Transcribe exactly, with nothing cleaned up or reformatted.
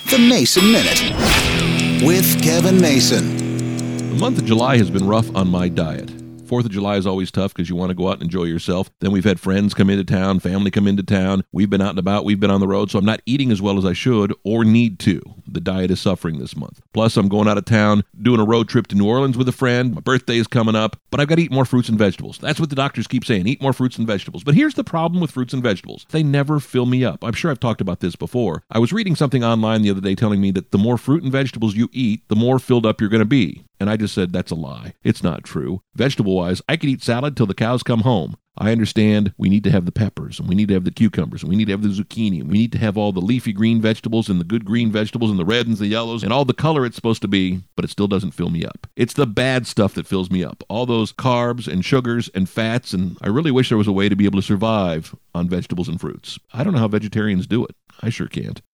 The Mason Minute with Kevin Mason. The month of July has been rough on my diet. Fourth of July is always tough because you want to go out and enjoy yourself. Then we've had friends come into town, family come into town. We've been out and about. We've been on the road, so I'm not eating as well as I should or need to. The diet is suffering this month. Plus, I'm going out of town, doing a road trip to New Orleans with a friend. My birthday is coming up, but I've got to eat more fruits and vegetables. That's what the doctors keep saying, eat more fruits and vegetables. But here's the problem with fruits and vegetables. They never fill me up. I'm sure I've talked about this before. I was reading something online the other day telling me that the more fruit and vegetables you eat, the more filled up you're going to be. And I just said, that's a lie. It's not true. Vegetable-wise, I could eat salad till the cows come home. I understand we need to have the peppers, and we need to have the cucumbers, and we need to have the zucchini, and we need to have all the leafy green vegetables and the good green vegetables and the reds and the yellows and all the color it's supposed to be, but it still doesn't fill me up. It's the bad stuff that fills me up. All those carbs and sugars and fats, and I really wish there was a way to be able to survive on vegetables and fruits. I don't know how vegetarians do it. I sure can't.